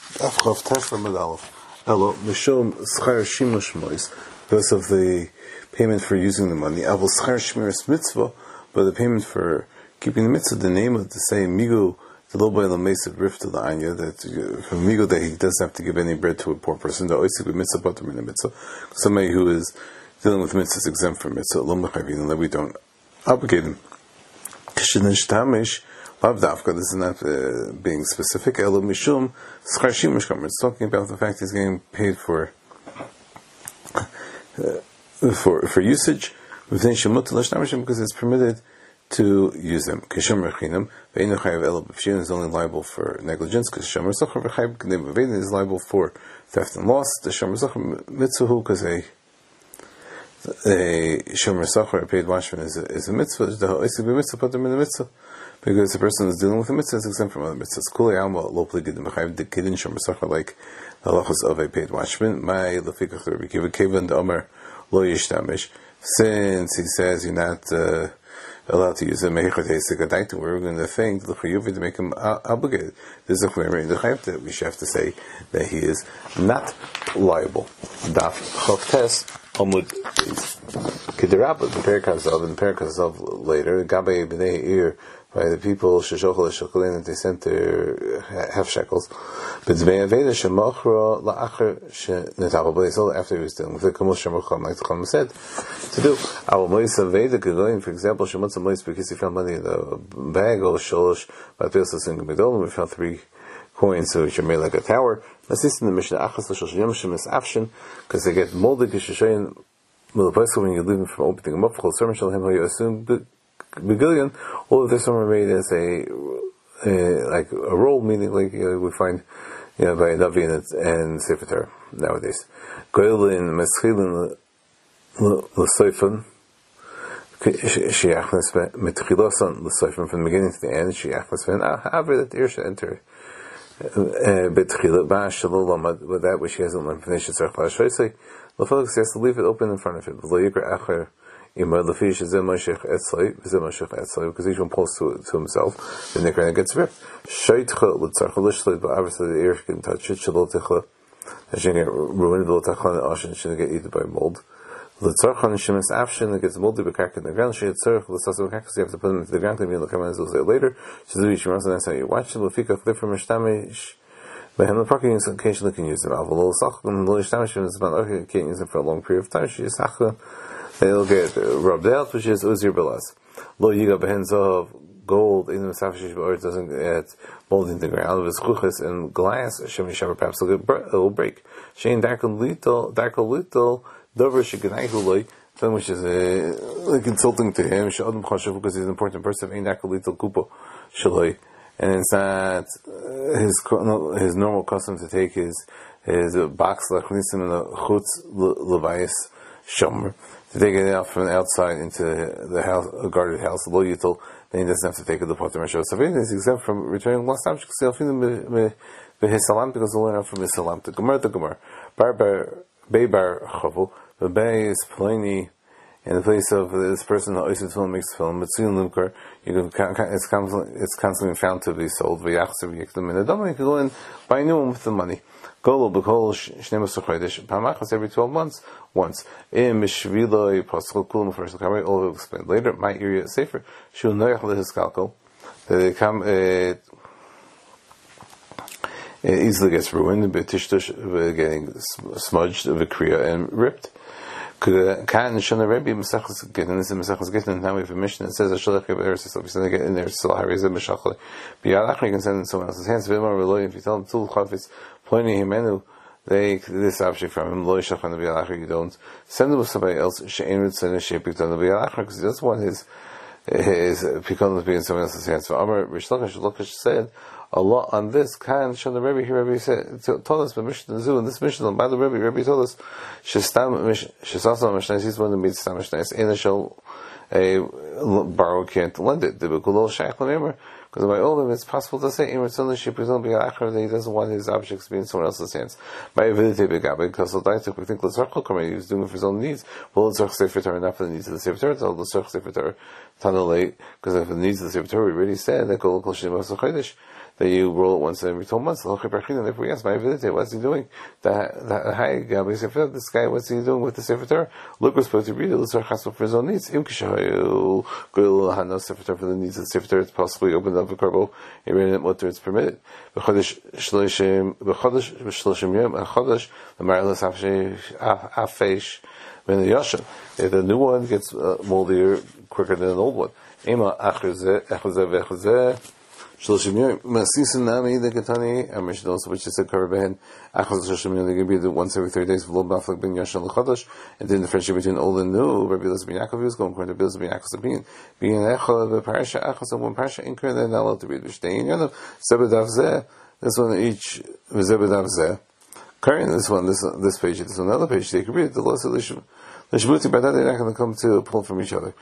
Afchav Tesla Medalov. Elo Mishum Schar Shimush Mois, because of the payment for using the money. Avol Schar Shmiras Mitzvah, but the payment for keeping the mitzvah. The name of to say Migu the Loboy Lamesid Rift to the Anya, that from Migu that he doesn't have to give any bread to a poor person. The Oisik with Mitzvah Potter in the Mitzvah. Somebody who is dealing with mitzvah is exempt from mitzvah. Lo Mechavin, and that we don't obligate him. Kishinish Tamish. Lavdafka, this is not being specific. Elo Mishum Schar Shimush Kamer. It's talking about the fact he's getting paid for usage within Shemut Lashtamishim, because it's permitted to use them. Kisham Rechinam Ve'inu Chayav Elo B'Pshin is only liable for negligence. Because Shomer Zachar V'Chayav Gnei B'Vein is liable for theft and loss. The Shomer Zachar Mitzvahu, because a Shomer Zachar, a paid watchman, is a mitzvah. The Ha'isik B'Mitzvah put them in the mitzvah, because the person is dealing with a mitzvah is exempt from other mitzvahs. Kulei Alma Lo Pligid Mechayiv Kedin Shomer Zachar, like the halachos of a paid watchman. My Lefikach Rabbi Kiva Kevan the Omer Lo Yishtamish. Since he says you're not allowed to use it, we're going to think to make him obligated. There's a clear that we should have to say that he is not liable. Daf Chavtes Amud Kiderabba, the Perikazov, and the Perikazov later, Gabe B'nei Ir, by the people Sheshochel Shekolin, that they sent their half shekels. But Zmei Aveda Shemachra La'achar Shenetabel, but they sold after he was dealing with it. Kamus Shemacham, like the Chum said to do. Our Mois Aveda Gegoin, for example, Shemutz Mois, because he found money in the bag, or Sholosh, but Pilsos and Gedolim, we found 3 coins which are made like a tower. That's this in the Mishnah Achas L'Shlosh Yom Shemis Afshin, because they get molded Geshushayin Mulapaisko when you leave them from opening them up. Chol Sermon Shalhem Hayu Asum Begillion. All of this are made as a like a roll, meaning like we find by a Navi and Sefer Torah nowadays. Goylin Meschilin L'Soifon Shiachnas Metchilosan L'Soifon, from the beginning to the end. Shiachnas Ven However that the ear should enter Betchila Bash Shalom with that which he hasn't learned from Nation Tzarech La'ashoisei. L'Folks has to leave it open in front of him. Lo Yikra Acher because each one pulls to himself, the nikra gets ripped. Obviously the ear can touch it. It shouldn't get ruined. It shouldn't get eaten by mold. It gets molded in the ground. You have to put them into the ground. Maybe look later. That's how you watch it. Occasionally can use them. Can't use them for a long period of time. They'll get rubbed out, which is Uzir Belaz. Lo Yiga Behen Zahav, gold, in the Safishish, or it doesn't get molded in the ground. With Chuchas and glass, Shemi Shabbat, perhaps it will break. Shein Darkal Little, Dover Shiganahuloi, which is like insulting to him, Shadam Chashav, because he's an important person, Ein Darkal Little Kupo Shaloi. And it's not his normal custom to take his box, Lachnisim, and the Chutz Levias Shomer, to take it out from the outside into the house, a guarded house, Lo Yitel, then he doesn't have to take it to Potter Meshah Savin. He's exempt from returning lost time, because they'll find him his salam, because they'll learn out from his salam. The Gemara, Beibar Chavu, the Bay is Pliny, in the place of this person who makes film, it's constantly found to be sold. You can go in, buy a new one with the money. Golo b'kol shneimos chodesh pamachas every 12 months once. Im mishviloi paschol kulam first l'kamei. All will explain later. My area safer. Shul noyach lehiskalkol. That it come it easily gets ruined. Betishtush getting smudged, vikriya and ripped. Kan shana Rebbe Mesachas Gittin. This is Mesachas Gittin. Now we have a mission that says Ashalach Eretz Yisrael. If you get in there, still Harizim Meshachli. B'Yalach you can send it in someone else's hands. V'Imar Reloy. If you tell them Tul Chafetz Ploni Himenu, they this object from him. Lo Yishachan B'Yalach you don't send them with somebody else. She'en Ritzon She'Pikton B'Yalach because he doesn't want his Pikon to be in someone else's hands. Amar Rish Lakish said a lot on this. Kan Shana Rebbe here. Rebbe said told us, but Mishnah Zu in this Mishnah by the Rebbe told us Shestam Shesasam Mishnah. He's one that meets Stam Mishnah. In a shell, a borrower can't lend it. Because by all of them, it's possible to say that he doesn't want his objects to be in someone else's hands. Because we think he's doing it for his own needs. Well, it's not for the needs of the Sefer Torah. Because of the needs of the Sefer Torah, we already said that that you roll it once every 12 months. If we ask, what's he doing? This guy, what's he doing with the Sefer Torah? Look, we're supposed to read it. For his own needs. For the needs of the Sefer Torah, it's possibly opened up a karbo. It's permitted. If the new one gets moldier quicker than an old one. Which is a cover behen. They can be the once every 3 days. And then the friendship between old and new. Rabbi Elazar ben Yaakov is going according to Rabbi Elazar ben Yaakov's opinion. Being an echad of parasha, achas of one parasha, incur they're not allowed to read. This one each. Current this one, this page, this one, another page. They can read the law solution. The Shbuti, by that they're not going to come to pull from each other.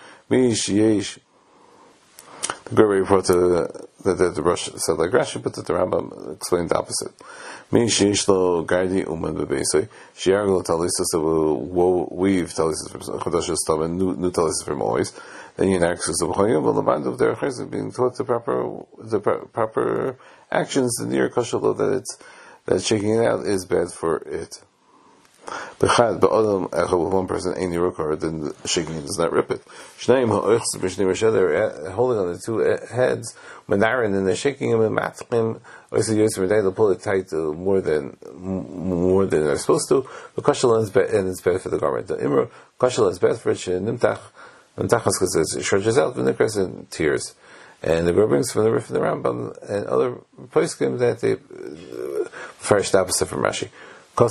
The Gerber brought the Rosh said like Rashi, but the Rambam explained the opposite. Gardi Uman Bebesoi, Shiargo Talisus will weave Talisus from Chodosh Stav and new Talisus from always. Then you next is the B'choyim, but the mind of their Chayes being taught the proper actions, the near Koshalo that shaking it out is bad for it. B'chad ba'odam echad with one person ain't yirukar, then shaking it does not rip it. Shneim ha'oichs b'shnei Rosh, they're holding on the two heads, manarin, and they're shaking him and matchim. Oisa yosef they'll pull it tight more than they're supposed to. The kashal is bad, and it's bad for the garment. The imra kashal is bad for it. Nimtachas because it stretches out, v'nikras and tears. And the Ger brings from the Rambam and other poskim that they first opposite from Rashi. It's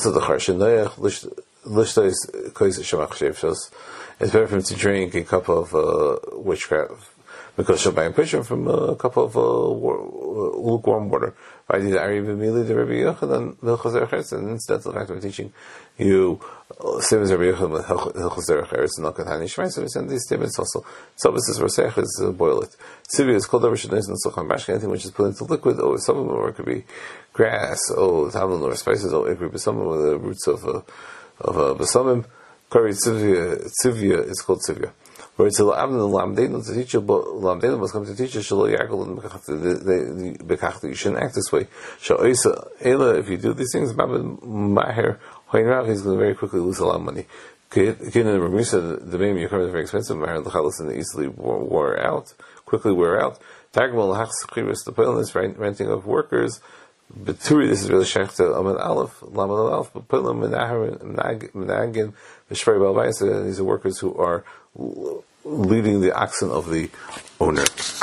better for him to drink a cup of witchcraft because she'll buy a pitcher from a cup of lukewarm water. I did Ari B'mili the Rabbi Yochanan Hilchos Eretz, and incidental fact we're teaching you same as Rabbi Yochanan Hilchos Eretz and Nakat Hani Shmai. So these statements also. Sabbath is Rosech is boil it. Sivya is called over Shadais and Sulchan Bashka, anything which is put into liquid, or some of them, or it could be grass, or tamlin, or spices, or it could be some with the roots of basamim. Kari Tzivya is called Tzivya. Where it's Lamdenu to teach you, but Lamdenu must come to teach you, Shalo Yakul and Bekachta, you shouldn't act this way. Sha'oisa, Ela, if you do these things, Mahir, Hoinrav, he's going to very quickly lose a lot of money. Kin and Ramisa, the name you come is very expensive, Mahir, the Chalas, and easily quickly wear out. Tagmal, Hachs, Chiris, the Pilinus, renting of workers. Beturi, this is really Sheikh to Amad Aleph, Lamed Aleph, but Pilim, Menahar, Menagin, Vishpari Balbais, and these are workers who are leading the oxen of the owner.